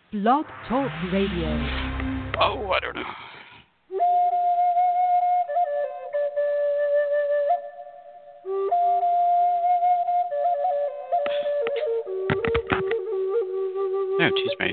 Blog Talk Radio. Oh, I don't know. No, excuse me.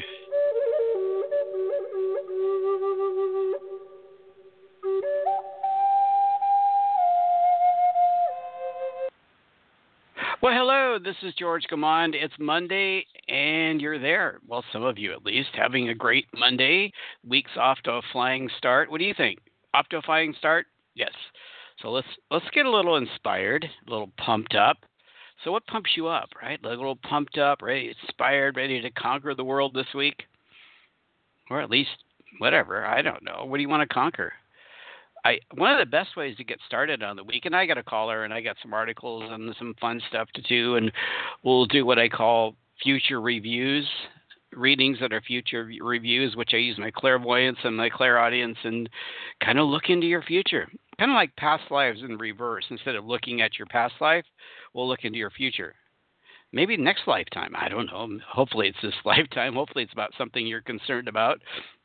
Well, hello, this is George Gammond. It's Monday, and you're there. Well, some of you at least, having a great Monday. Week's off to a flying start. What do you think? Off to a flying start? Yes. So let's get a little inspired, a little pumped up. So what pumps you up, right? A little pumped up, ready, inspired, ready to conquer the world this week? Or at least, whatever, I don't know. What do you want to conquer? One of the best ways to get started on the week, and I got a caller and I got some articles and some fun stuff to do, and we'll do what I call future reviews, readings that are future reviews, which I use my clairvoyance and my clairaudience and kind of look into your future. Kind of like past lives in reverse. Instead of looking at your past life, we'll look into your future. Maybe next lifetime. I don't know. Hopefully it's this lifetime. Hopefully it's about something you're concerned about.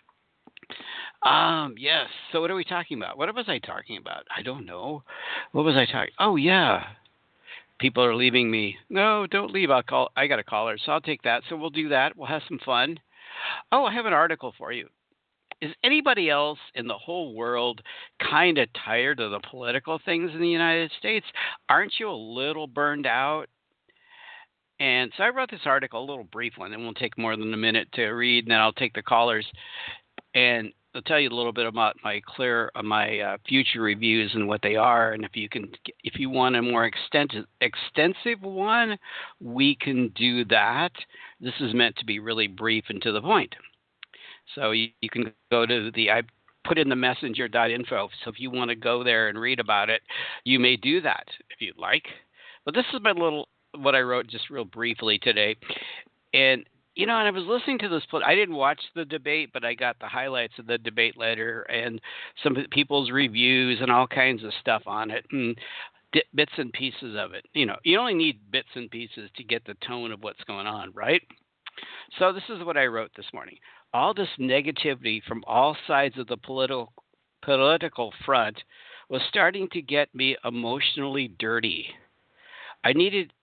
Yes. So what are we talking about? What was I talking about? I don't know. What was I talking? Oh, yeah. People are leaving me. No, don't leave. I got a caller, so I'll take that. So we'll do that. We'll have some fun. Oh, I have an article for you. Is anybody else in the whole world kind of tired of the political things in the United States? Aren't you a little burned out? And so I wrote this article, a little brief one. It won't take more than a minute to read, and then I'll take the callers. And I'll tell you a little bit about my future reviews and what they are. And if you want a more extensive one, we can do that. This is meant to be really brief and to the point. So you can go to I put in the messenger.info. So if you want to go there and read about it, you may do that if you'd like. But this is what I wrote just real briefly today. And and I was listening to this. I didn't watch the debate, but I got the highlights of the debate later and some people's reviews and all kinds of stuff on it and bits and pieces of it. You only need bits and pieces to get the tone of what's going on, right? So this is what I wrote this morning. All this negativity from all sides of the political front was starting to get me emotionally dirty. I needed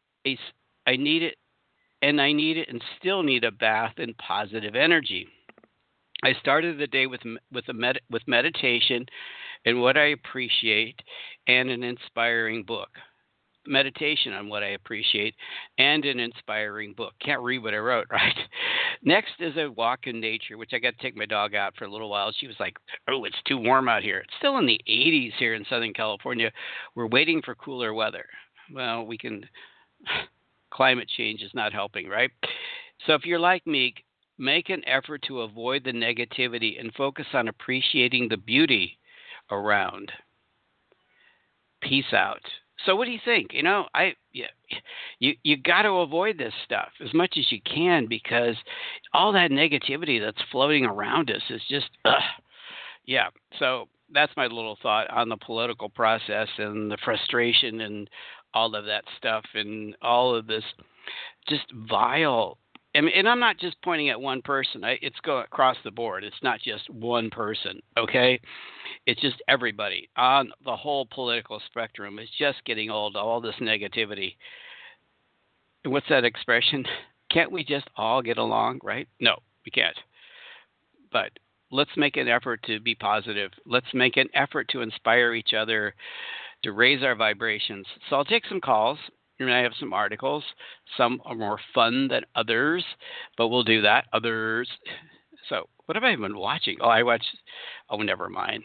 and still need a bath in positive energy. I started the day with meditation and what I appreciate and an inspiring book. Meditation on what I appreciate and an inspiring book. Can't read what I wrote, right? Next is a walk in nature, which I got to take my dog out for a little while. She was like, oh, it's too warm out here. It's still in the 80s here in Southern California. We're waiting for cooler weather. Well, climate change is not helping, right? So if you're like me, make an effort to avoid the negativity and focus on appreciating the beauty around. Peace out. So what do you think? You got to avoid this stuff as much as you can because all that negativity that's floating around us is just, yeah. So that's my little thought on the political process and the frustration and all of that stuff and all of this just vile. And I'm not just pointing at one person. It's going across the board. It's not just one person, okay? It's just everybody on the whole political spectrum is just getting old, all this negativity. And what's that expression? Can't we just all get along, right? No, we can't. But let's make an effort to be positive. Let's make an effort to inspire each other, to raise our vibrations. So I'll take some calls, and I have some articles. Some are more fun than others, but we'll do that. Others. So what have I been watching? Oh, never mind.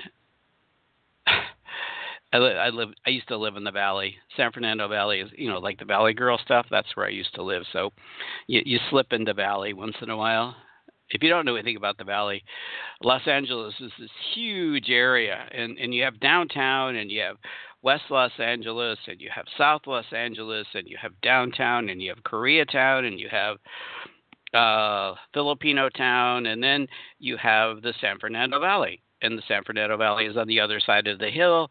I used to live in the Valley. San Fernando Valley is, like the Valley Girl stuff. That's where I used to live. So you slip into Valley once in a while. If you don't know anything about the Valley, Los Angeles is this huge area, and you have downtown, and you have West Los Angeles, and you have South Los Angeles, and you have downtown, and you have Koreatown, and you have Filipino Town, and then you have the San Fernando Valley, and the San Fernando Valley is on the other side of the hill,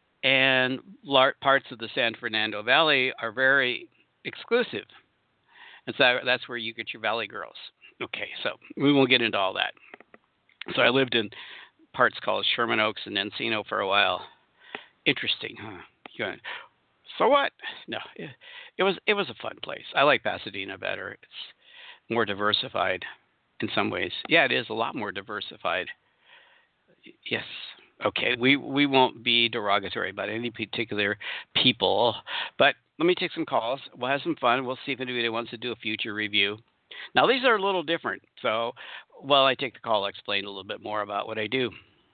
and parts of the San Fernando Valley are very exclusive. And so that's where you get your Valley Girls. Okay, so we won't get into all that. So I lived in parts called Sherman Oaks and Encino for a while. Interesting, huh? So what? No, it was a fun place. I like Pasadena better. It's more diversified in some ways. Yeah, it is a lot more diversified. Yes. Okay. We won't be derogatory about any particular people, but let me take some calls. We'll have some fun. We'll see if anybody wants to do a future review. Now these are a little different. So while I take the call, I'll explain a little bit more about what I do.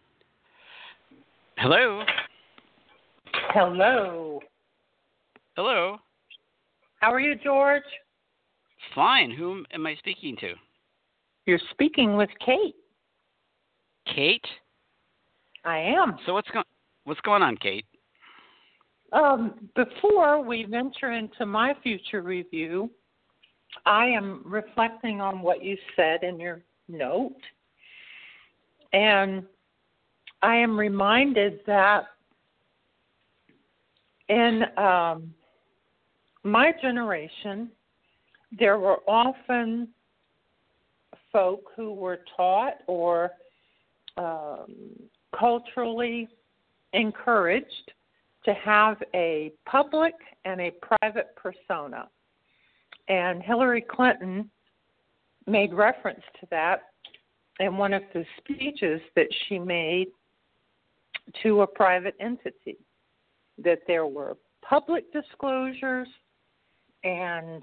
Hello. Hello. Hello. How are you, George? Fine. Whom am I speaking to? You're speaking with Kate. Kate? I am. So what's going on, Kate? Before we venture into my future review, I am reflecting on what you said in your note, and I am reminded that in my generation, there were often folk who were taught or culturally encouraged to have a public and a private persona. And Hillary Clinton made reference to that in one of the speeches that she made to a private entity, that there were public disclosures and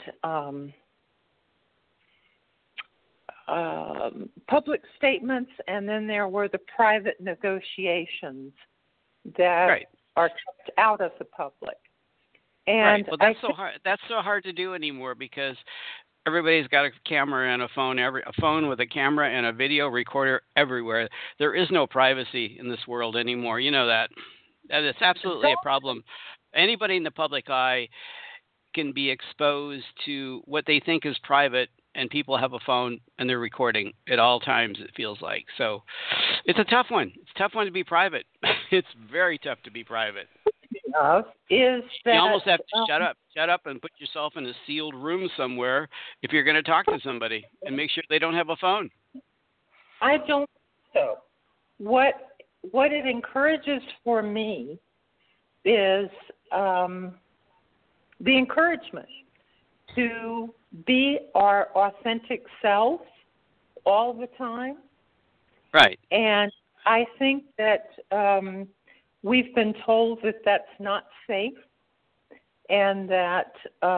public statements, and then there were the private negotiations that are kept out of the public. And well, that's so hard. That's so hard to do anymore because everybody's got a camera and a phone with a camera and a video recorder everywhere. There is no privacy in this world anymore. You know that. That is absolutely a problem. Anybody in the public eye can be exposed to what they think is private, and people have a phone and they're recording at all times, it feels like. So it's a tough one. It's a tough one to be private. It's very tough to be private. You almost have to shut up and put yourself in a sealed room somewhere if you're going to talk to somebody, and make sure they don't have a phone. I don't think so. What it encourages for me is the encouragement to be our authentic selves all the time. Right. And I think that we've been told that that's not safe, and that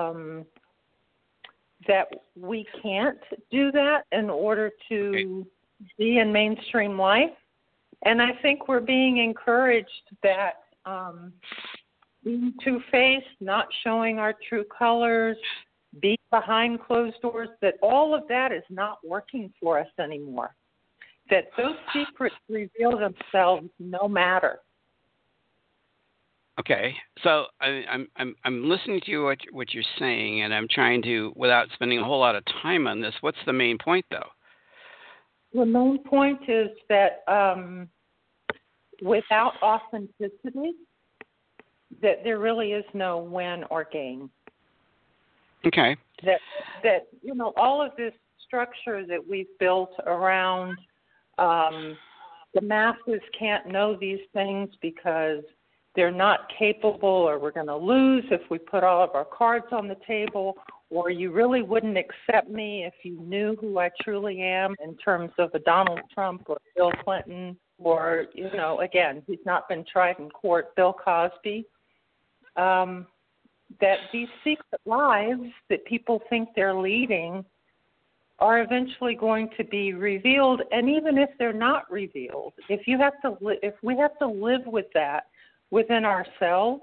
that we can't do that in order to be in mainstream life. And I think we're being encouraged that being two-faced, not showing our true colors, being behind closed doors, that all of that is not working for us anymore. That those secrets reveal themselves no matter. Okay, so I'm listening to you what you're saying, and I'm trying to, without spending a whole lot of time on this. What's the main point, though? The main point is that without authenticity, that there really is no win or gain. Okay. That all of this structure that we've built around the masses can't know these things because they're not capable, or we're going to lose if we put all of our cards on the table, or you really wouldn't accept me if you knew who I truly am in terms of a Donald Trump or Bill Clinton, or, again, he's not been tried in court, Bill Cosby, that these secret lives that people think they're leading are eventually going to be revealed. And even if they're not revealed, if we have to live with that within ourselves,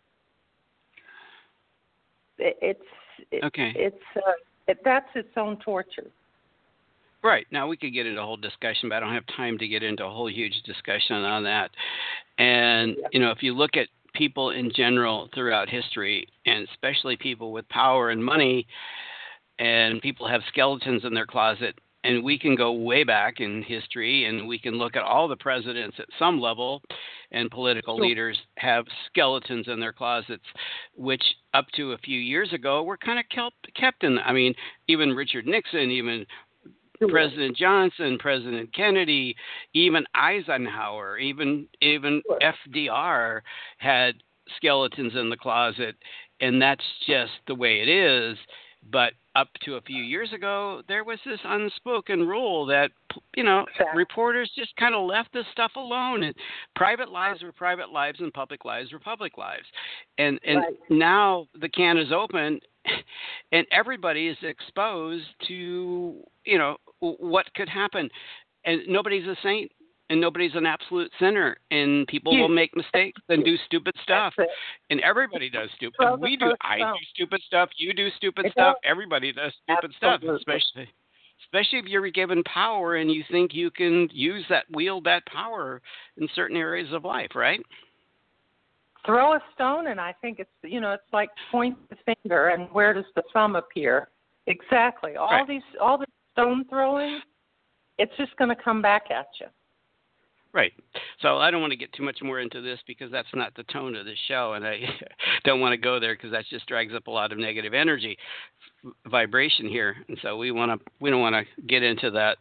that's its own torture. Right. Now, we could get into a whole discussion, but I don't have time to get into a whole huge discussion on that. And, if you look at people in general throughout history, and especially people with power and money, and people have skeletons in their closet, and we can go way back in history, and we can look at all the presidents at some level, and political Sure. leaders have skeletons in their closets, which up to a few years ago were kind of kept in. I mean, even Richard Nixon, even Sure. President Johnson, President Kennedy, even Eisenhower, even Sure. FDR had skeletons in the closet, and that's just the way it is. But up to a few years ago, there was this unspoken rule that, Exactly. reporters just kind of left this stuff alone. And private lives were private lives, and public lives were public lives. And Right. now the can is open, and everybody is exposed to, what could happen. And nobody's a saint. And nobody's an absolute sinner, and people will make mistakes and do stupid stuff, That's it. and everybody does stupid. Throw the We do. first I stone. do stupid stuff. You do stupid It stuff. does. Everybody does stupid stuff, Absolutely. especially if you're given power and you think you can wield that power in certain areas of life, right? Throw a stone, and I think it's like point the finger, and where does the thumb appear? Exactly. All Right. this stone throwing, it's just going to come back at you. Right. So I don't want to get too much more into this because that's not the tone of the show, and I don't want to go there because that just drags up a lot of negative energy, vibration here, and so we don't want to get into that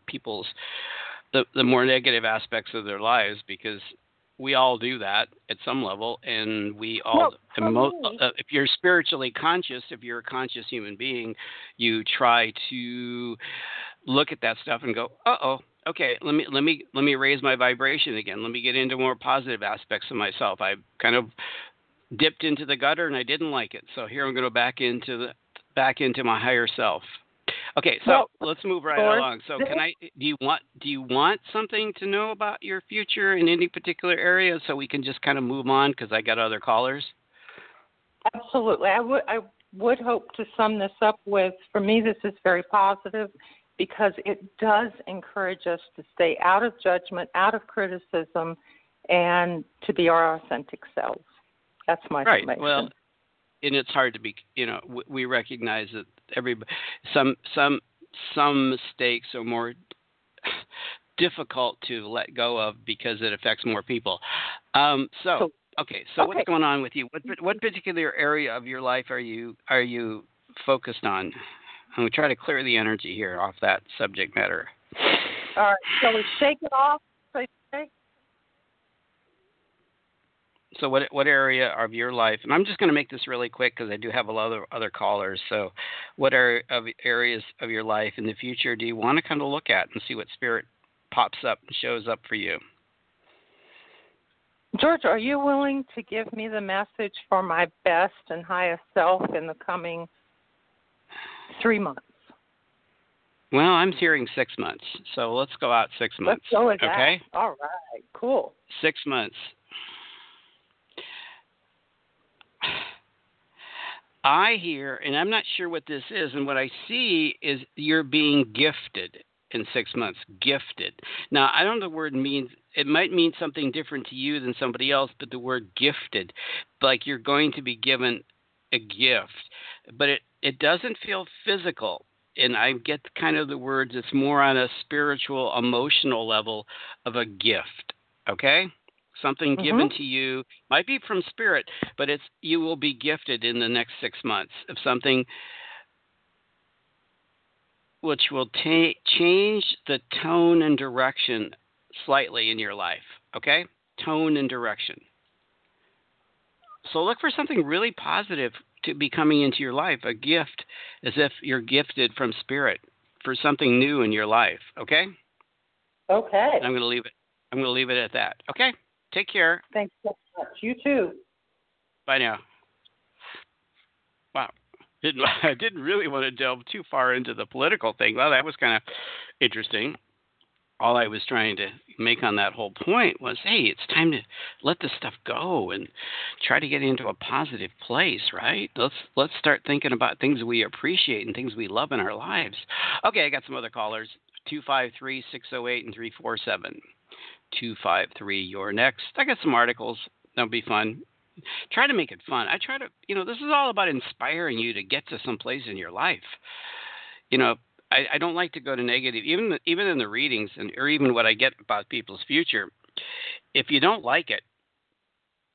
the more negative aspects of their lives, because we all do that at some level, and we all. If you're spiritually conscious, if you're a conscious human being, you try to look at that stuff and go, "Uh-oh. Okay, let me raise my vibration again. Let me get into more positive aspects of myself. I kind of dipped into the gutter and I didn't like it, so here I'm going to back into my higher self." Okay, so let's move right along. So do you want something to know about your future in any particular area so we can just kind of move on, because I got other callers? Absolutely. I would hope to sum this up with, for me, this is very positive, because it does encourage us to stay out of judgment, out of criticism, and to be our authentic selves. That's my Right. summation. Well, and it's hard to be, we recognize that some mistakes are more difficult to let go of because it affects more people. So what's going on with you? What particular area of your life are you focused on? And we try to clear the energy here off that subject matter. All right. Shall we shake it off? So what area of your life, and I'm just going to make this really quick because I do have a lot of other callers. So what areas of your life in the future do you want to kind of look at and see what spirit pops up and shows up for you? George, are you willing to give me the message for my best and highest self in the coming 3 months? Well, I'm hearing 6 months, so let's go out 6 months. Let's go with that. Okay? All right, cool. 6 months. I hear, and I'm not sure what this is, and what I see is you're being gifted in 6 months. Gifted. Now, I don't know the word means. It might mean something different to you than somebody else, but the word gifted, like you're going to be given a gift. But it doesn't feel physical, and I get kind of the words. It's more on a spiritual, emotional level of a gift, okay? Something given to you, might be from spirit, but you will be gifted in the next 6 months of something which will change the tone and direction slightly in your life, okay? Tone and direction. So look for something really positive to be coming into your life, a gift, as if you're gifted from spirit for something new in your life, okay? Okay. And I'm going to leave it. I'm going to leave it at that. Okay? Take care. Thanks so much. You too. Bye now. Wow. I didn't really want to delve too far into the political thing. Well, that was kind of interesting. All I was trying to make on that whole point was, hey, it's time to let this stuff go and try to get into a positive place, right? Let's start thinking about things we appreciate and things we love in our lives. Okay, I got some other callers. 253-608 and 347. 253, you're next. I got some articles. That'll be fun. Try to make it fun. I try to, this is all about inspiring you to get to some place in your life. I don't like to go to negative, even in the readings or even what I get about people's future. If you don't like it,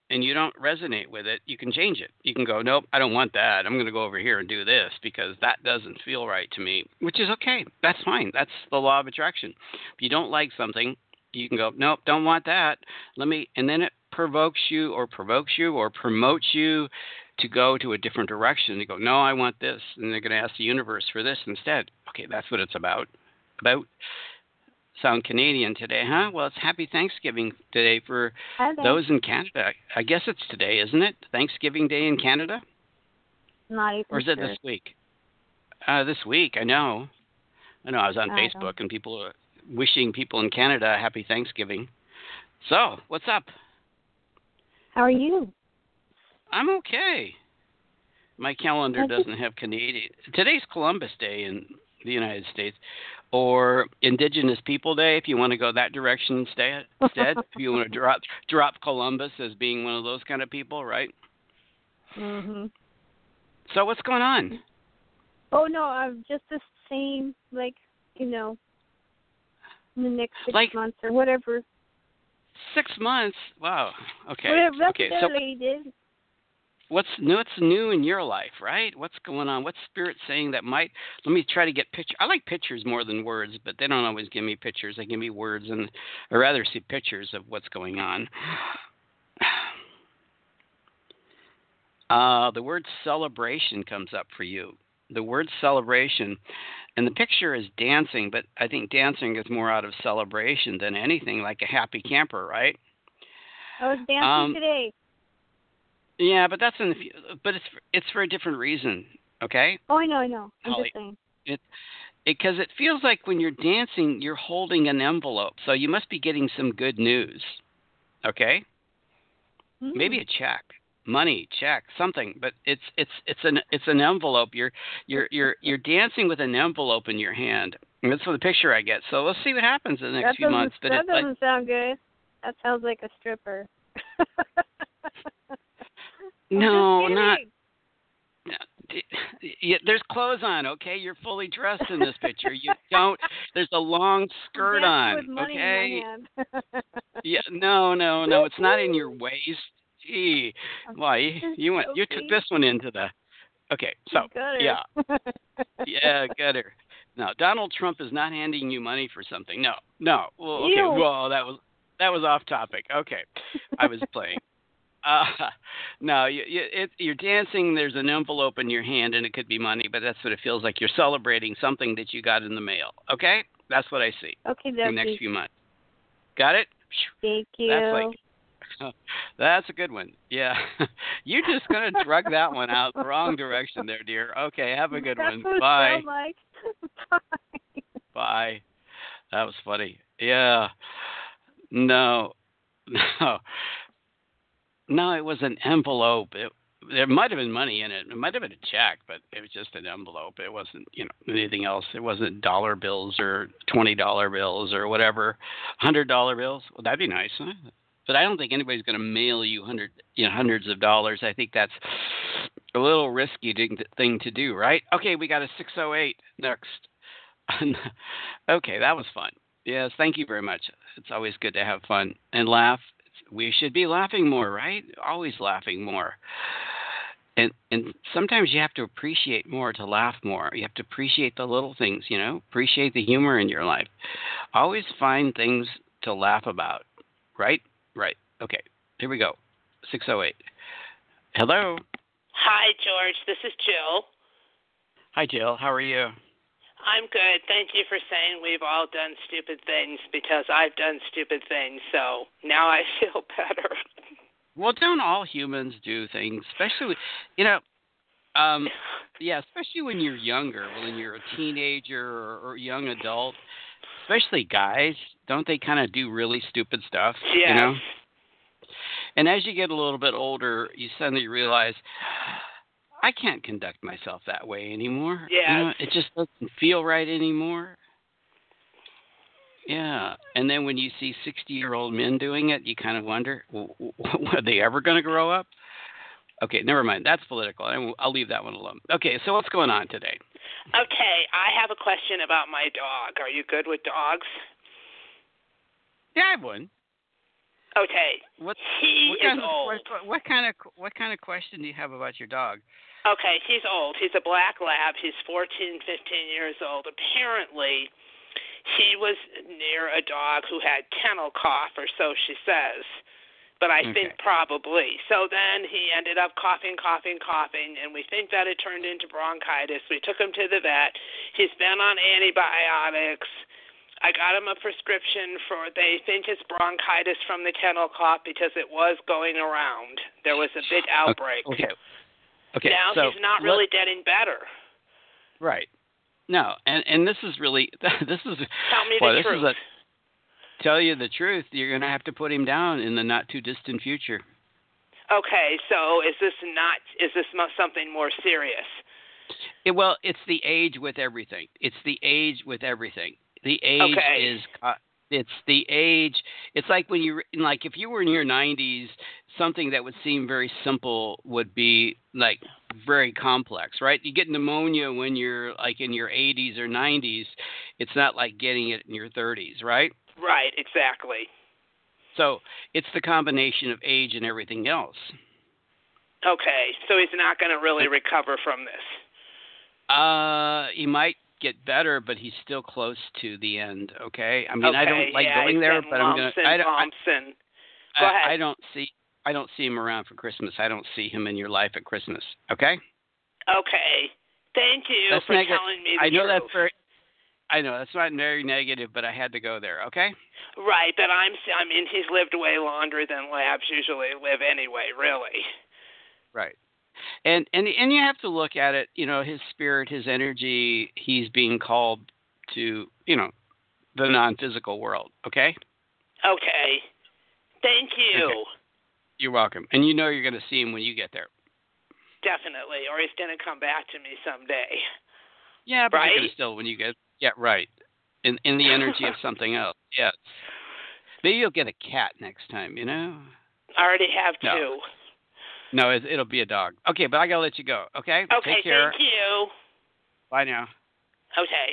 and you don't resonate with it, you can change it. You can go, nope, I don't want that. I'm going to go over here and do this because that doesn't feel right to me, which is okay. That's fine. That's the law of attraction. If you don't like something, you can go, nope, don't want that. And then it promotes you or promotes you to go to a different direction. You go, no, I want this. And they're going to ask the universe for this instead. Okay, that's what it's about. Sound Canadian today, huh? Well, it's Happy Thanksgiving today for those in Canada. I guess it's today, isn't it? Thanksgiving Day in Canada? Not even Or is it sure. this week? This week, I know. I was on Facebook and people are wishing people in Canada a Happy Thanksgiving. So, what's up? How are you? I'm okay. My calendar doesn't have Canadian. Today's Columbus Day in the United States, or Indigenous People Day, if you want to go that direction instead. If you want to drop Columbus as being one of those kind of people, right? Mhm. So what's going on? Oh no, I'm just the same. Like, in the next 6 months or whatever. 6 months? Wow. Okay. Whatever. That's okay. what So that lady did. what's new in your life, right? What's going on? What's Spirit saying that might? Let me try to get pictures. I like pictures more than words, but they don't always give me pictures. They give me words, and I rather see pictures of what's going on. The word celebration comes up for you. The word celebration, and the picture is dancing, but I think dancing is more out of celebration than anything, like a happy camper, right? I was dancing today. Yeah, but it's for a different reason, okay? Oh, I know. I'm Holly, just saying. Because it feels like when you're dancing, you're holding an envelope, so you must be getting some good news, okay? Maybe a check, money, check, something, but it's an envelope. You're dancing with an envelope in your hand. And that's the picture I get. So let's see what happens in the next few months. That doesn't sound good. That sounds like a stripper. No, not. There's clothes on, okay? You're fully dressed in this picture. You don't. There's a long skirt on, with money okay? in my hand. Yeah, no. It's not in your waist. Gee, why you took this one into the. Okay, so yeah, gutter. No, Donald Trump is not handing you money for something. No. Well, okay. Ew. Well, that was off topic. Okay, I was playing. No, you're dancing. There's an envelope in your hand, and it could be money, but that's what it feels like. You're celebrating something that you got in the mail. Okay, that's what I see. Okay, in the next few months. Got it? Thank you. That's a good one. Yeah, you're just gonna drug that one out the wrong direction there, dear. Okay, have a good one. Bye. Bye. Bye. That was funny. Yeah. No, it was an envelope. There might have been money in it. It might have been a check, but it was just an envelope. It wasn't, anything else. It wasn't dollar bills or $20 bills or whatever, $100 bills. Well, that'd be nice, huh? But I don't think anybody's going to mail you hundreds of dollars. I think that's a little risky thing to do, right? Okay, we got a 608 next. Okay, that was fun. Yes, thank you very much. It's always good to have fun and laugh. We should be laughing more, right? Always laughing more. And sometimes you have to appreciate more to laugh more. You have to appreciate the little things, appreciate the humor in your life. Always find things to laugh about, right? Right. Okay, here we go. 608. Hello. Hi, George. This is Jill. Hi, Jill. How are you? I'm good. Thank you for saying we've all done stupid things, because I've done stupid things, so now I feel better. Well, don't all humans do things, especially, especially when you're younger, when you're a teenager or young adult, especially guys, don't they kind of do really stupid stuff? Yes. And as you get a little bit older, you suddenly realize, I can't conduct myself that way anymore. Yeah. It just doesn't feel right anymore. Yeah. And then when you see 60-year-old men doing it, you kind of wonder, are they ever going to grow up? Okay, never mind. That's political. I'll leave that one alone. Okay, so what's going on today? Okay, I have a question about my dog. Are you good with dogs? Yeah, I have one. Okay. What He is old. What kind of question do you have about your dog? Okay, he's old. He's a black lab. He's 14, 15 years old. Apparently, he was near a dog who had kennel cough, or so she says. But I think probably. So then he ended up coughing, and we think that it turned into bronchitis. We took him to the vet. He's been on antibiotics. I got him a prescription for, they think it's bronchitis from the kennel cough because it was going around. There was a big outbreak. Okay. Now so he's not really getting better. Right. No, and this is really this is. Tell me the truth. Tell you the truth, you're going to have to put him down in the not too distant future. Okay, so is this something more serious? It's the age with everything. The age is. It's the age. It's like when if you were in your 90s, something that would seem very simple would be like very complex, right? You get pneumonia when you're like in your 80s or 90s. It's not like getting it in your 30s, right? Right, exactly. So it's the combination of age and everything else. Okay, so he's not going to really recover from this. He might get better, but he's still close to the end. Okay, I mean, I don't like going there, but I'm gonna. Go ahead. I don't see him around for Christmas. I don't see him in your life at Christmas. Okay. Okay. Thank you for telling me the truth. I know that's not very negative, but I had to go there. Okay. Right, but I mean, he's lived way longer than labs usually live anyway. Really. Right. And you have to look at it, his spirit, his energy, he's being called to, the non-physical world, okay? Okay. Thank you. Okay. You're welcome. And you're going to see him when you get there. Definitely, or he's going to come back to me someday. Yeah, but right? you're going to still, when you get, yeah, right. In the energy of something else, yes. Maybe you'll get a cat next time, I already have two. No, it'll be a dog. Okay, but I gotta let you go. Okay. Okay. Take care. Thank you. Bye now. Okay.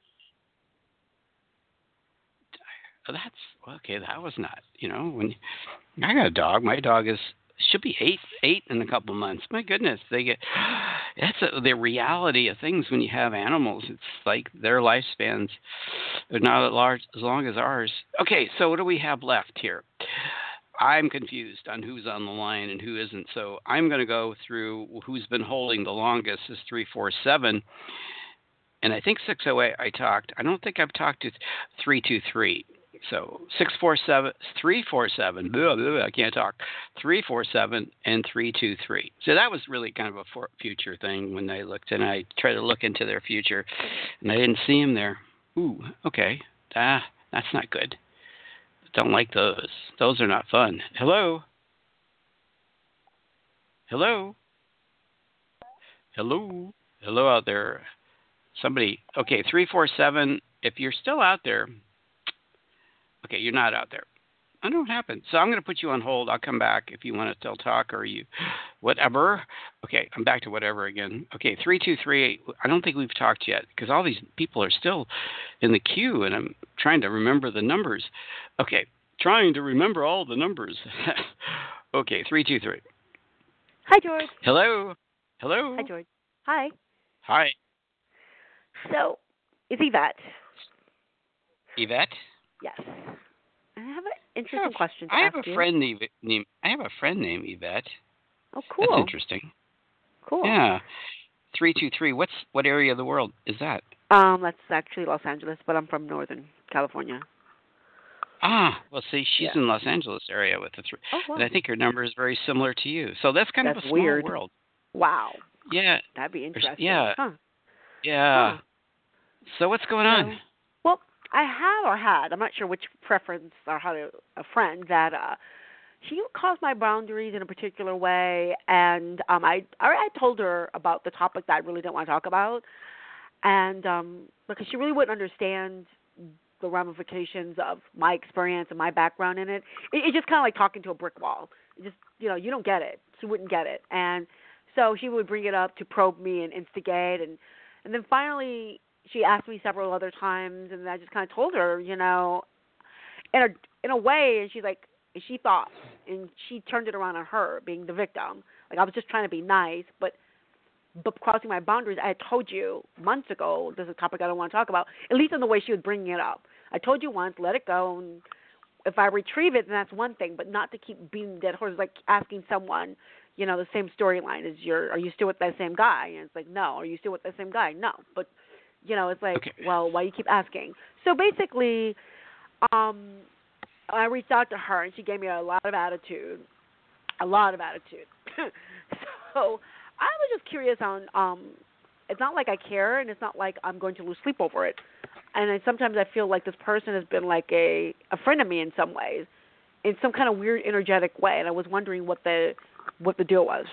That's okay. That was not. When I got a dog, my dog should be eight in a couple of months. My goodness, that's the reality of things when you have animals. It's like their lifespans are not as long as ours. Okay, so what do we have left here? I'm confused on who's on the line and who isn't. So I'm going to go through who's been holding the longest is 347. And I think 608 I talked. I don't think I've talked to 323. So 347, I can't talk, 347 and 323. So that was really kind of a future thing when I looked, and I tried to look into their future, and I didn't see him there. Ooh, okay. That's not good. Don't like those. Those are not fun. Hello? Hello? Hello? Hello out there. Somebody. Okay, 347. If you're still out there. Okay, you're not out there. I don't know what happened. So I'm going to put you on hold. I'll come back if you want to still talk or you whatever. Okay, I'm back to whatever again. Okay, 323. I don't think we've talked yet because all these people are still in the queue and I'm trying to remember the numbers. Okay, trying to remember all the numbers. Okay, 323. Hi, George. Hello. Hello. Hi, George. Hi. Hi. So, it's Yvette. Yvette? Yes. I have an interesting question to I ask have a you. friend named Yvette. Oh, cool. That's interesting. Cool. Yeah. 323. What area of the world is that? That's actually Los Angeles, but I'm from Northern California. Well, see, she's in Los Angeles area with the 3. Oh, wow. And I think her number is very similar to you. So that's kind of a small weird. world. Wow. Yeah. That'd be interesting. Yeah. Huh. Yeah. Huh. So what's going on? Well, I have or had, I'm not sure which preference or how to, a friend that she caused my boundaries in a particular way, and I told her about the topic that I really didn't want to talk about, and because she really wouldn't understand the ramifications of my experience and my background in it. It's just kind of like talking to a brick wall. It just, you don't get it. She wouldn't get it, and so she would bring it up to probe me and instigate, and then finally she asked me several other times, and I just kind of told her, in a way, and she's like, and she thought, and she turned it around on her being the victim. Like I was just trying to be nice, but crossing my boundaries. I had told you months ago. This is a topic I don't want to talk about. At least in the way she was bringing it up. I told you once, let it go. And if I retrieve it, then that's one thing. But not to keep beating dead horses, like asking someone, the same storyline as are you still with that same guy? And it's like, no. Are you still with that same guy? No. But it's like, okay. Well, why you keep asking? So basically, I reached out to her, and she gave me a lot of attitude. So I was just curious on, it's not like I care, and it's not like I'm going to lose sleep over it. And sometimes I feel like this person has been like a friend of me in some ways, in some kind of weird, energetic way. And I was wondering what the deal was.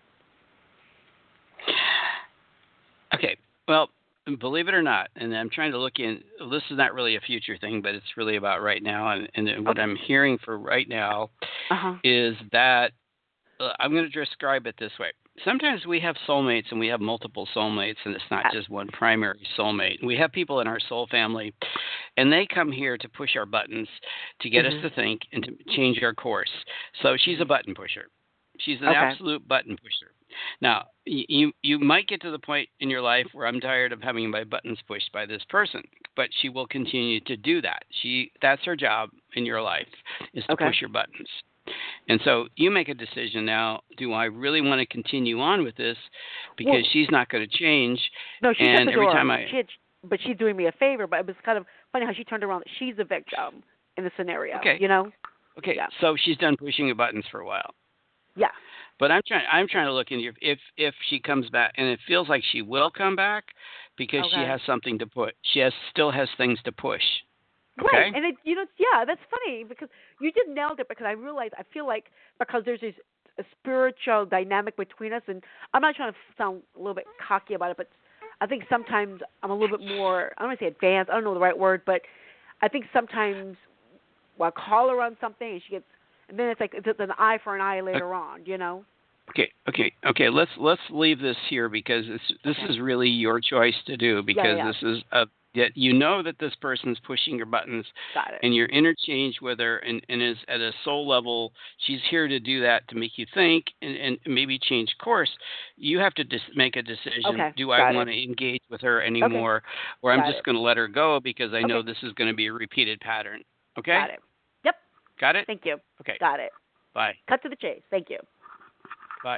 Okay, well, believe it or not, and I'm trying to look in, this is not really a future thing, but it's really about right now. And what I'm hearing for right now is that, I'm going to describe it this way. Sometimes we have soulmates and we have multiple soulmates, and it's not just one primary soulmate. We have people in our soul family, and they come here to push our buttons, to get us to think and to change our course. So she's a button pusher. She's an absolute button pusher. Now, you might get to the point in your life where I'm tired of having my buttons pushed by this person, but she will continue to do that. That's her job in your life, is to push your buttons. And so you make a decision now, do I really want to continue on with this? Because she's not going to change. No, she's and at the every door. time but she's doing me a favor, but it was kind of funny how she turned around. She's a victim in the scenario, Okay, Yeah. So she's done pushing the buttons for a while. Yeah. But I'm trying to look into if she comes back, and it feels like she will come back because she has something to put. She still has things to push. Okay? Right, and that's funny because you just nailed it. Because I feel like because there's this a spiritual dynamic between us, and I'm not trying to sound a little bit cocky about it, but I think sometimes I'm a little bit more, I don't want to say advanced, I don't know the right word, but I think sometimes I call her on something and she gets, and then it's like it's an eye for an eye later on, Okay. Let's leave this here because this is really your choice to do because this is that this person's pushing your buttons. Got it. And you're interchanged with her and is at a soul level. She's here to do that, to make you think and maybe change course. You have to make a decision. Okay. Do I want to engage with her anymore, or I'm just going to let her go because I know this is going to be a repeated pattern. Okay? Got it. Yep. Got it? Thank you. Okay. Got it. Bye. Cut to the chase. Thank you. Bye.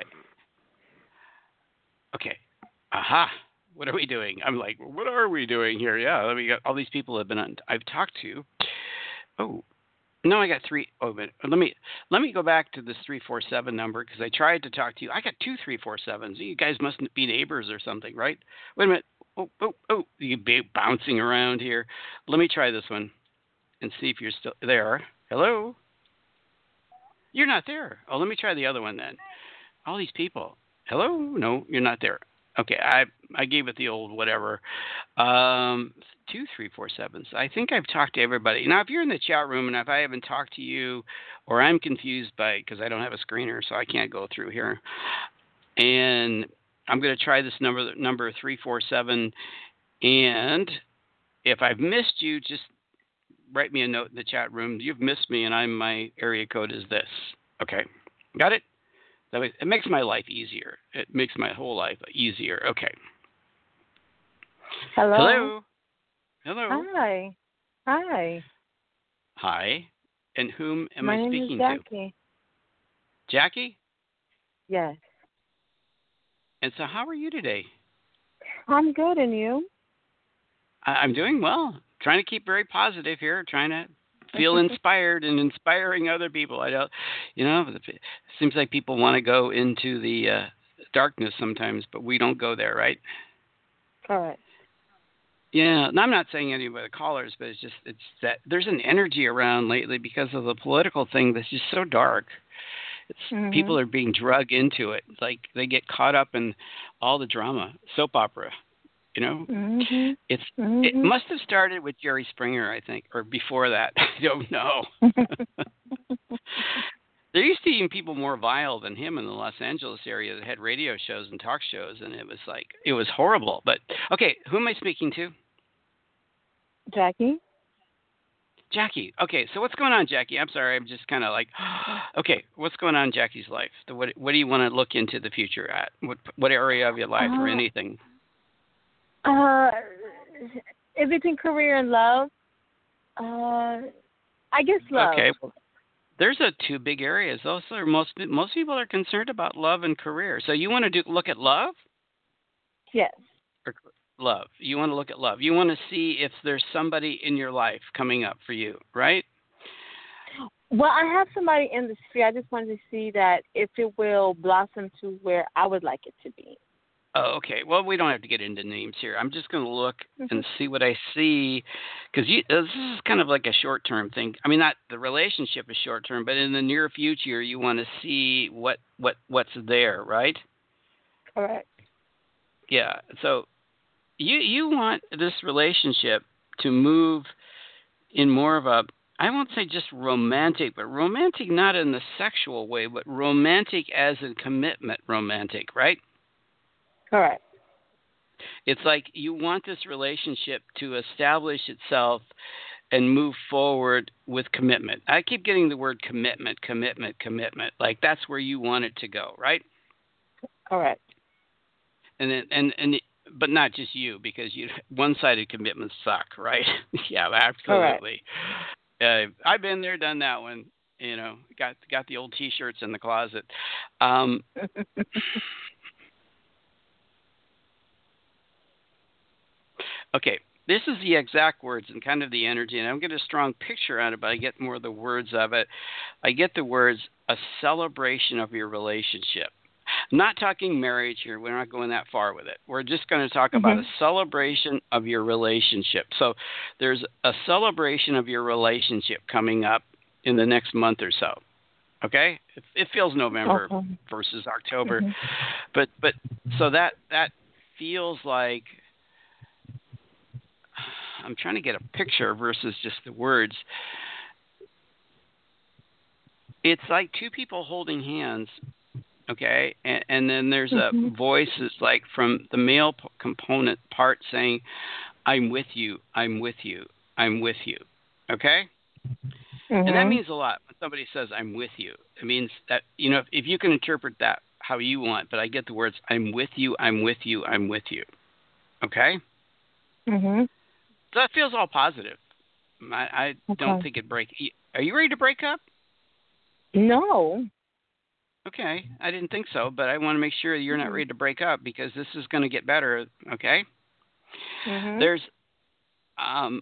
Okay. Aha. What are we doing? I'm like, what are we doing here? Yeah, we got all these people I've talked to. Oh, no, I got three. Oh, but let me go back to this 347 number because I tried to talk to you. I got 2 347s. You guys must be neighbors or something, right? Wait a minute. Oh, you be bouncing around here. Let me try this one and see if you're still there. Hello? You're not there. Oh, let me try the other one then. All these people. Hello? No, you're not there. Okay, I gave it the old whatever. 2 347s. I think I've talked to everybody. Now, if you're in the chat room and if I haven't talked to you, or I'm confused because I don't have a screener, so I can't go through here, and I'm going to try this number 347. And if I've missed you, just write me a note in the chat room. You've missed me, and my area code is this. Okay, got it? That way, it makes my life easier. It makes my whole life easier. Okay. Hello. Hello. Hi. Hi. And whom am My I name speaking is Jackie. to? Jackie? Yes. And so how are you today? I'm good, and you? I'm doing well. Trying to keep very positive here. Trying to feel inspired and inspiring other people. It seems like people want to go into the darkness sometimes, but we don't go there, right? Correct. Yeah, and I'm not saying any of the callers, but it's that there's an energy around lately because of the political thing that's just so dark. People are being dragged into it. It's like they get caught up in all the drama, soap opera. It must have started with Jerry Springer, I think, or before that. I don't know. There used to be even people more vile than him in the Los Angeles area that had radio shows and talk shows, and it was horrible. But okay, who am I speaking to? Jackie. Jackie. Okay, so what's going on, Jackie? I'm sorry, I'm just kind of like, okay, what's going on in Jackie's life? What do you want to look into the future at? What area of your life or anything? Everything, career and love. I guess love. Okay, well, there's two big areas. Those are most people are concerned about love and career. So you want to look at love? Yes. Or love. You want to look at love. You want to see if there's somebody in your life coming up for you, right? Well, I have somebody in the sphere. I just wanted to see that if it will blossom to where I would like it to be. Oh, okay. Well, we don't have to get into names here. I'm just going to look and see what I see, because this is kind of like a short-term thing. I mean, not the relationship is short-term, but in the near future, you want to see what's there, right? Correct. Yeah. So you want this relationship to move in more of a, I won't say just romantic, but romantic not in the sexual way, but romantic as in commitment romantic, right? Correct. It's like you want this relationship to establish itself and move forward with commitment. I keep getting the word commitment. Like that's where you want it to go, right? Correct. But not just you, because one-sided commitments suck, right? Yeah, absolutely. I've been there, done that one. Got the old T-shirts in the closet. Okay, this is the exact words and kind of the energy, and I don't get a strong picture on it, but I get more of the words of it. I get the words, a celebration of your relationship. I'm not talking marriage here. We're not going that far with it. We're just going to talk about a celebration of your relationship. So there's a celebration of your relationship coming up in the next month or so. Okay? It feels November versus October. But so that feels like, I'm trying to get a picture versus just the words. It's like two people holding hands, okay? And then there's a voice that's like from the male component part saying, I'm with you, I'm with you, I'm with you, okay? And that means a lot when somebody says, I'm with you. It means that, if you can interpret that how you want, but I get the words, I'm with you, I'm with you, I'm with you, okay? So that feels all positive. I don't think it breaks. Are you ready to break up? No. Okay, I didn't think so, but I want to make sure you're not ready to break up because this is going to get better. Okay. There's, I'm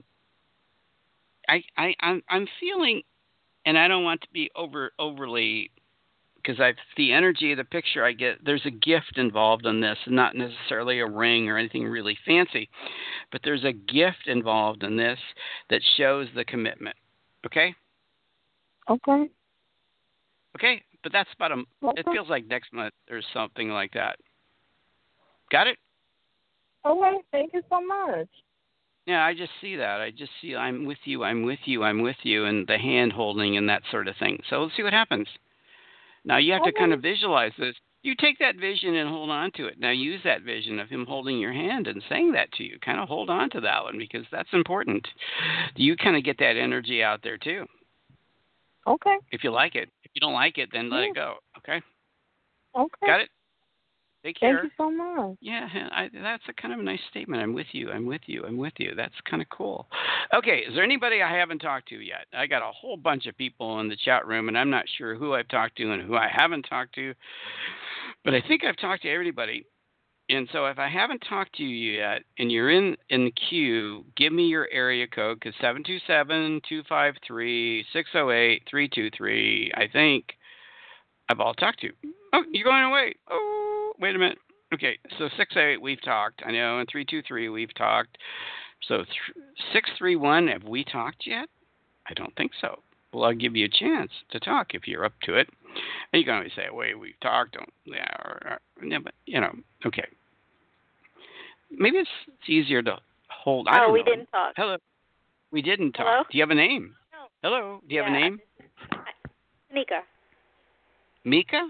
feeling, and I don't want to be overly, because the energy of the picture I get, there's a gift involved in this, not necessarily a ring or anything really fancy, but there's a gift involved in this that shows the commitment. Okay? Okay. Okay, but that's about it feels like next month or something like that. Got it? Okay, thank you so much. Yeah, I just see that. I just see I'm with you, I'm with you, I'm with you, and the hand holding and that sort of thing. So let's see what happens. Now, you have to kind of visualize this. You take that vision and hold on to it. Now, use that vision of him holding your hand and saying that to you. Kind of hold on to that one because that's important. You kind of get that energy out there, too. Okay. If you like it. If you don't like it, then let it go. Okay? Okay. Got it? Take care. Thank you so much. Yeah, that's a kind of a nice statement. I'm with you. I'm with you. I'm with you. That's kind of cool. Okay, is there anybody I haven't talked to yet? I got a whole bunch of people in the chat room, and I'm not sure who I've talked to and who I haven't talked to. But I think I've talked to everybody. And so if I haven't talked to you yet and you're in the queue, give me your area code, because 727-253-608-323, I think I've all talked to. Oh, you're going away. Oh, wait a minute. Okay, so 608 we've talked, I know, and 323 we've talked. So 631, have we talked yet? I don't think so. Well, I'll give you a chance to talk if you're up to it. And you can always say, wait, we've talked. But, okay. Maybe it's easier to hold. I don't know. We didn't talk. Hello. We didn't talk. Hello? Do you have a name? No. Hello. Do you have a name? Tanika. Mika?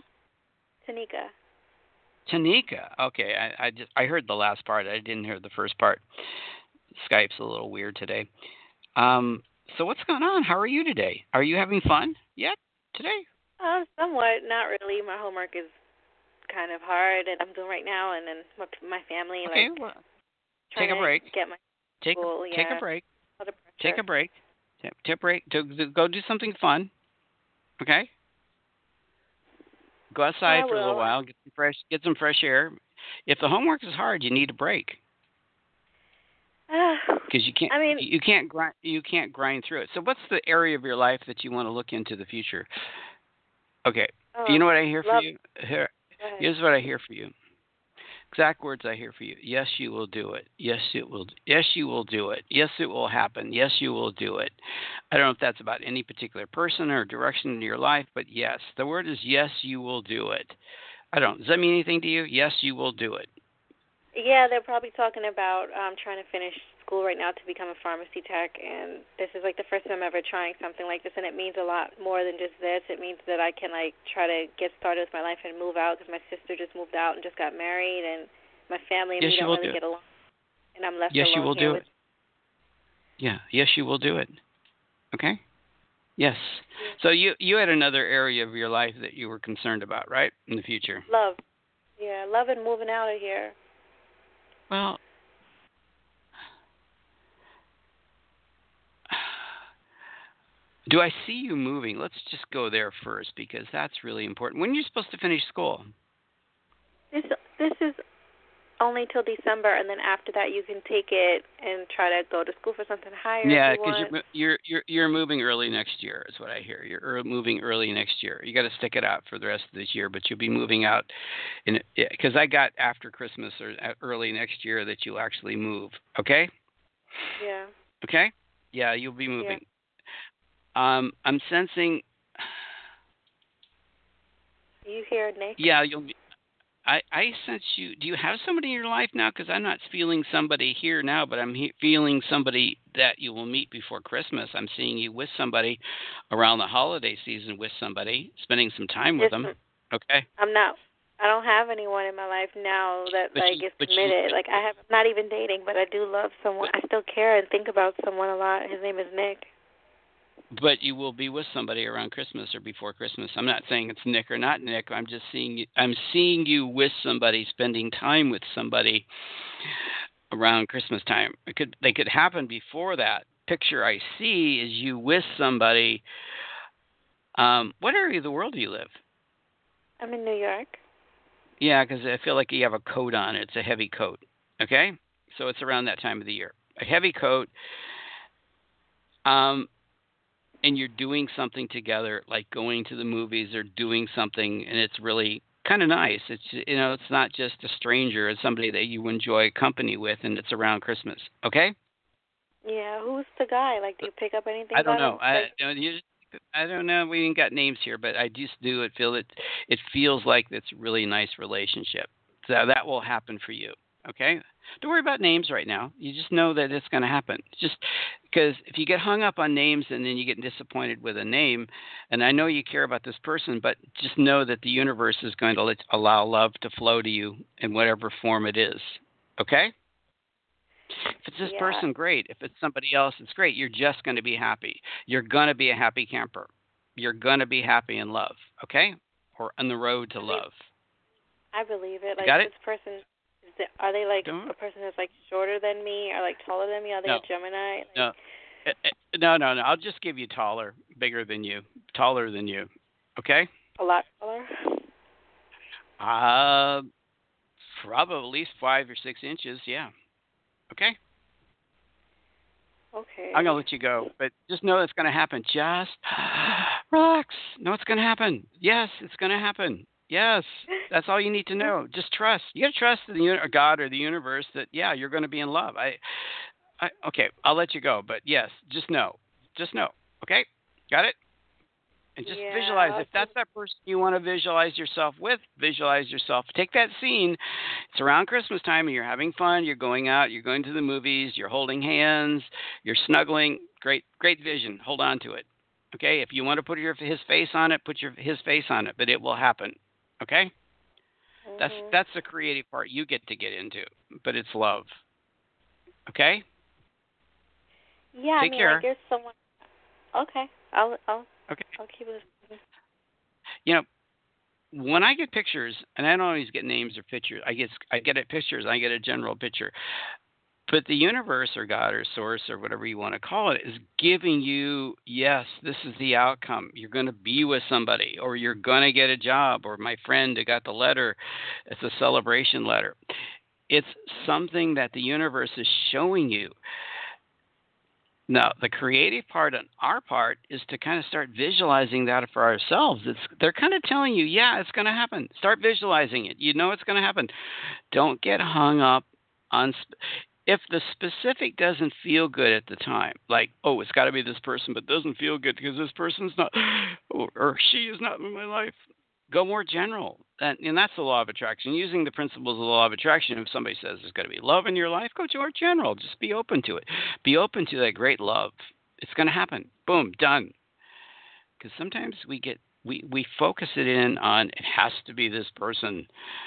Tanika. Okay. I heard the last part. I didn't hear the first part. Skype's a little weird today. So what's going on? How are you today? Are you having fun yet today? Somewhat, not really. My homework is kind of hard, and I'm doing right now, and then my family Okay, like well, trying take a break. to get my Take school. take a Yeah, break. a lot of Take a pressure. break. Take a break. Go do something fun. Okay. Go outside I for a little will. while. Get some fresh air. If the homework is hard, you need a break because I mean, you can't grind through it. So what's the area of your life that you want to look into the future? Okay. You know what I hear for love. you? Go ahead. Here's what I hear for you. Exact words I hear for you. Yes, you will do it. Yes, it will. Yes, you will do it. Yes, it will happen. Yes, you will do it. I don't know if that's about any particular person or direction in your life, but yes, the word is yes, you will do it. I don't. Does that mean anything to you? Yes, you will do it. Yeah, they're probably talking about trying to finish school right now to become a pharmacy tech, and this is like the first time I'm ever trying something like this, and it means a lot more than just this. It means that I can like try to get started with my life and move out because my sister just moved out and just got married, and my family and Yes, me you don't will really do it. get along, and I'm left Yes, you alone will here do with. it. Yeah. Yes, you will do it. Okay. Yes. So you had another area of your life that you were concerned about, right? In the future. Love. Yeah, love and moving out of here. Well, do I see you moving? Let's just go there first because that's really important. When are you supposed to finish school? This is only till December, and then after that you can take it and try to go to school for something higher Yeah, if you because want. you're moving early next year is what I hear. You're moving early next year. You got to stick it out for the rest of this year, but you'll be moving out in because I got after Christmas or early next year that you'll actually move. Okay. Yeah. Okay. Yeah, you'll be moving. Yeah. I'm sensing. You hear Nick? Yeah, you'll be. I sense you. Do you have somebody in your life now? Because I'm not feeling somebody here now, but I'm feeling somebody that you will meet before Christmas. I'm seeing you with somebody around the holiday season with somebody, spending some time with them. Okay. I'm not. I don't have anyone in my life now that is committed. I'm not even dating, but I do love someone. I still care and think about someone a lot. His name is Nick. But you will be with somebody around Christmas or before Christmas. I'm not saying it's Nick or not Nick. I'm just seeing you. I'm seeing you with somebody, spending time with somebody around Christmas time. They could happen before that. Picture I see is you with somebody. What area of the world do you live? I'm in New York. Yeah, because I feel like you have a coat on. It's a heavy coat. Okay, so it's around that time of the year. A heavy coat. And you're doing something together, like going to the movies or doing something, and it's really kind of nice. It's it's not just a stranger; it's somebody that you enjoy company with, and it's around Christmas. Okay? Yeah, who's the guy? Do you pick up anything? I don't know. About him? I don't know. We ain't got names here, but I just do feel it. It feels like it's a really nice relationship. So that will happen for you. Okay? Don't worry about names right now. You just know that it's going to happen. Just because if you get hung up on names and then you get disappointed with a name, and I know you care about this person, but just know that the universe is going to allow love to flow to you in whatever form it is. Okay? If it's this person, great. If it's somebody else, it's great. You're just going to be happy. You're going to be a happy camper. You're going to be happy in love. Okay? Or on the road to love. I believe it. Got it? This person. Are they a person that's shorter than me or taller than me? Are they a Gemini? No. I'll just give you taller, bigger than you, taller than you. Okay? A lot taller? Probably at least 5 or 6 inches. Yeah. Okay. Okay. I'm gonna let you go, but just know it's gonna happen. Just relax. Know it's gonna happen. Yes, it's gonna happen. Yes, that's all you need to know. Just trust. You got to trust in God or the universe that, yeah, you're going to be in love. Okay, I'll let you go. But, yes, just know. Just know. Okay? Got it? And just visualize. If that's that person you want to visualize yourself with, visualize yourself. Take that scene. It's around Christmas time and you're having fun. You're going out. You're going to the movies. You're holding hands. You're snuggling. Great vision. Hold on to it. Okay? If you want to put his face on it, put his face on it. But it will happen. Okay? Mm-hmm. That's the creative part you get to get into, but it's love. Okay? Yeah, Take care. There's someone Okay. I'll Okay. I'll keep listening. You know, when I get pictures, and I don't always get names or pictures, I get it pictures, I get a general picture. But the universe or God or source or whatever you want to call it is giving you, yes, this is the outcome. You're going to be with somebody, or you're going to get a job, or my friend who got the letter, it's a celebration letter. It's something that the universe is showing you. Now, the creative part on our part is to kind of start visualizing that for ourselves. They're kind of telling you, yeah, it's going to happen. Start visualizing it. You know it's going to happen. Don't get hung up on if the specific doesn't feel good at the time, like, oh, it's got to be this person, but doesn't feel good because this person's not, or she is not in my life. Go more general. And that's the law of attraction. Using the principles of the law of attraction, if somebody says there's going to be love in your life, go to more general. Just be open to it. Be open to that great love. It's going to happen. Boom, done. Because sometimes we focus it in on it has to be this person.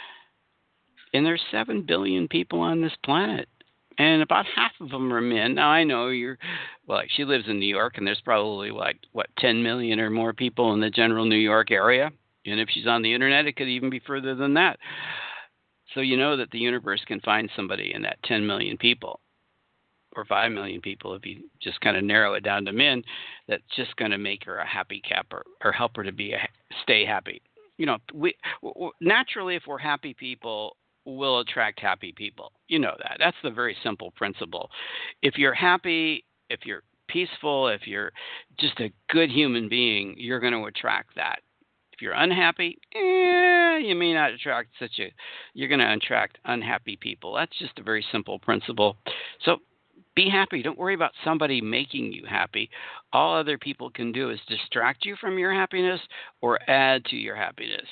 And there's 7 billion people on this planet. And about half of them are men. Now, I know she lives in New York, and there's probably 10 million or more people in the general New York area. And if she's on the internet, it could even be further than that. So you know that the universe can find somebody in that 10 million people or 5 million people, if you just kind of narrow it down to men, that's just going to make her a happy capper or help her to stay happy. You know, we naturally, if we're happy people, we'll attract happy people. You know that. That's the very simple principle. If you're happy, if you're peaceful, if you're just a good human being, you're going to attract that. If you're unhappy, you may not attract you're going to attract unhappy people. That's just a very simple principle. So be happy. Don't worry about somebody making you happy. All other people can do is distract you from your happiness or add to your happiness.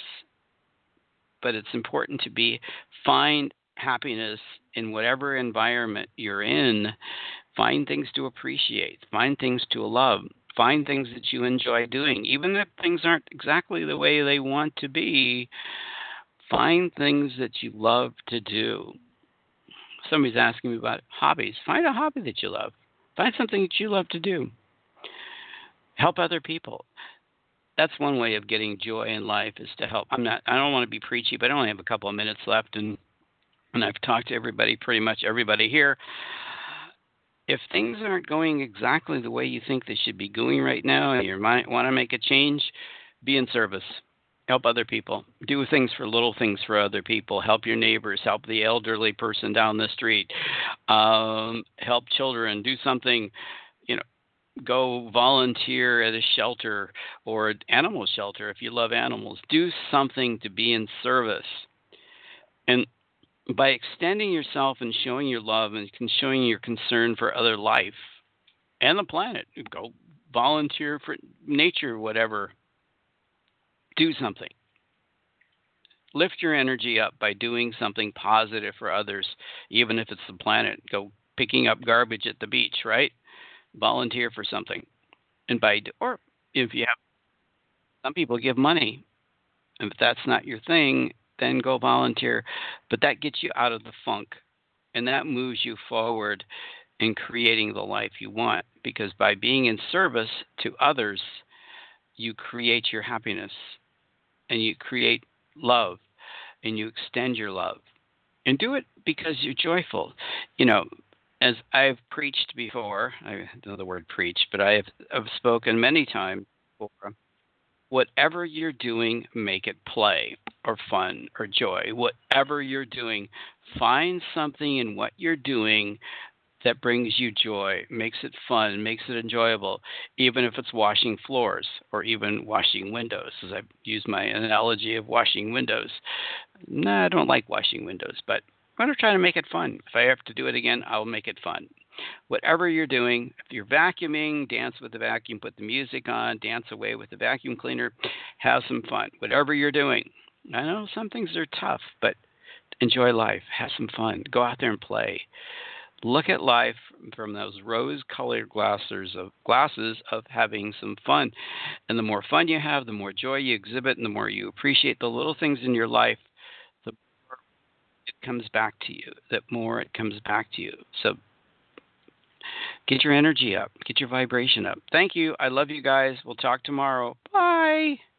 But it's important to find happiness in whatever environment you're in. Find things to appreciate. Find things to love. Find things that you enjoy doing. Even if things aren't exactly the way they want to be, find things that you love to do. Somebody's asking me about hobbies. Find a hobby that you love. Find something that you love to do. Help other people. That's one way of getting joy in life, is to help. I don't want to be preachy, but I only have a couple of minutes left, and I've talked to everybody, pretty much everybody here. If things aren't going exactly the way you think they should be going right now, and you might want to make a change, be in service. Help other people. Do little things for other people. Help your neighbors. Help the elderly person down the street. Help children. Do something, go volunteer at a shelter or an animal shelter if you love animals. Do something to be in service. And by extending yourself and showing your love and showing your concern for other life and the planet, go volunteer for nature, whatever. Do something. Lift your energy up by doing something positive for others, even if it's the planet. Go picking up garbage at the beach, right? Volunteer for something. Or if you have, some people give money. And if that's not your thing, then go volunteer. But that gets you out of the funk, and that moves you forward in creating the life you want. Because by being in service to others, you create your happiness, and you create love, and you extend your love. And do it because you're joyful. As I've preached before, I don't know the word preach, but I've spoken many times before. Whatever you're doing, make it play or fun or joy. Whatever you're doing, find something in what you're doing that brings you joy, makes it fun, makes it enjoyable, even if it's washing floors or even washing windows, as I've used my analogy of washing windows. No, I don't like washing windows, but I'm going to try to make it fun. If I have to do it again, I'll make it fun. Whatever you're doing, if you're vacuuming, dance with the vacuum, put the music on, dance away with the vacuum cleaner, have some fun. Whatever you're doing. I know some things are tough, but enjoy life. Have some fun. Go out there and play. Look at life from those rose-colored glasses of having some fun. And the more fun you have, the more joy you exhibit, and the more you appreciate the little things in your life, the more it comes back to you. So Get your energy up. Get your vibration up. Thank you. I love you guys. We'll talk tomorrow. Bye.